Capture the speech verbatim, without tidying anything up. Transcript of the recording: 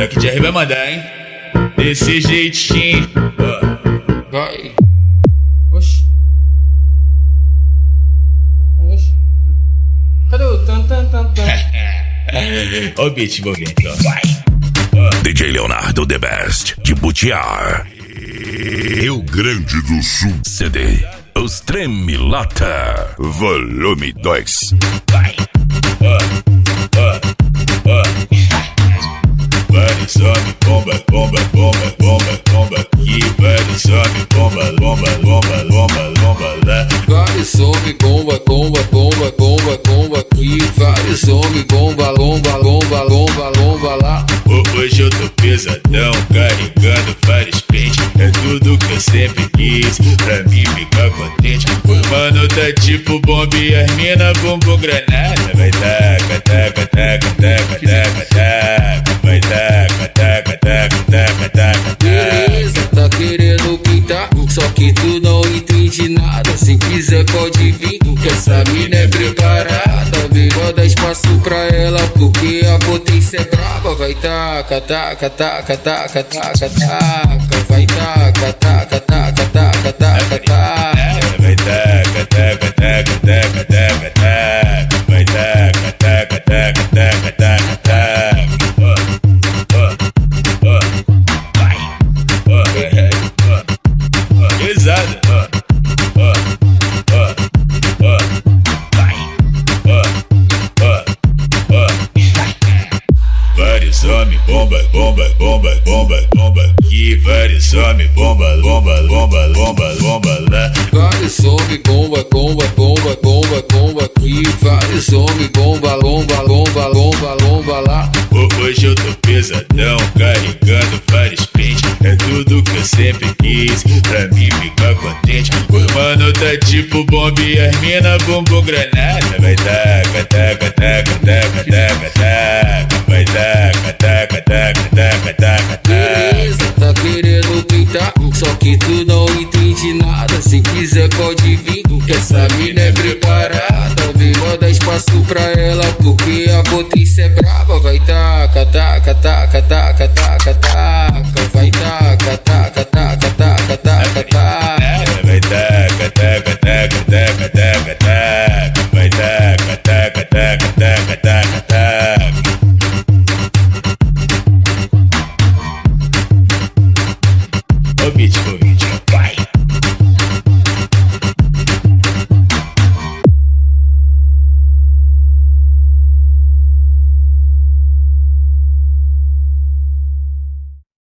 Black Jerry vai mandar, hein? Desse jeitinho. Ó. Vai. Oxi. Oxi. Cadê o tan tan tan tan? Ó o beat envolvente, ó. Vai. D J Leonardo The Best, de Butiar, Rio Grande do Sul. C D Os Tremilata, volume dois. Vai. Ó, ó, ó. Vários homens, bomba, bomba, bomba, bomba, bomba. E vários homens, bomba, bomba, bomba, bomba, bomba lá. Vários homens, bomba, bomba, bomba, bomba, bomba aqui. Vários homens, bomba, bomba, bomba, bomba, bomba lá. Hoje eu tô pesadão, carregando vários pentes. É tudo que eu sempre quis, pra mim ficar contente. O mano tá tipo bomba e as mina bumbum granada. Vai taca, taca, taca, taca, taca, taca. Vai taca, taca, taca, taca, taca. Beleza, tá querendo pintar, só que tu não entende nada. Se quiser pode vir, que essa mina é preparada. Vem dar espaço pra ela, porque a potência é braba. Vai taca, taca, taca, taca, taca, taca. Vai taca, taca, taca, taca, taca, taca. Vai taca, taca, taca, taca, taca, taca. Vai taca, taca, taca, taca, taca, taca. Ó, ó, ó. Vai. Ó, ó, ó. Pesada. Ó, ó, ó, ó. Vai. Ó, ó, ó. Vários homens, bomba, bomba, bomba, bomba, bomba. E vários homens, bomba, bomba, bomba, bomba, bomba lá. Vários homens, bomba, bomba, bomba, bomba, bomba aqui. Vários homens, bomba, bomba, bomba, bomba, bomba lá. Hoje eu tô pesadão, carregando vários pentes. É tudo que eu sempre quis, pra mim ficar contente. O mano tá tipo bomba e as mina bumbum granada. Vai taca, taca, taca, taca, taca, taca. Vai taca, taca, taca, taca, taca, taca. Beleza, tá querendo pintar, só que tu não entende nada. Se quiser pode vir, que essa mina é preparada. Vem dar espaço pra ela, porque a potência é braba. Vai taca, taca, taca, taca, taca, taca. Vai taca, taca, taca, taca, taca, taca. Vai taca, taca, taca, taca, taca, taca. Vai taca, taca, taca, taca, taca, taca.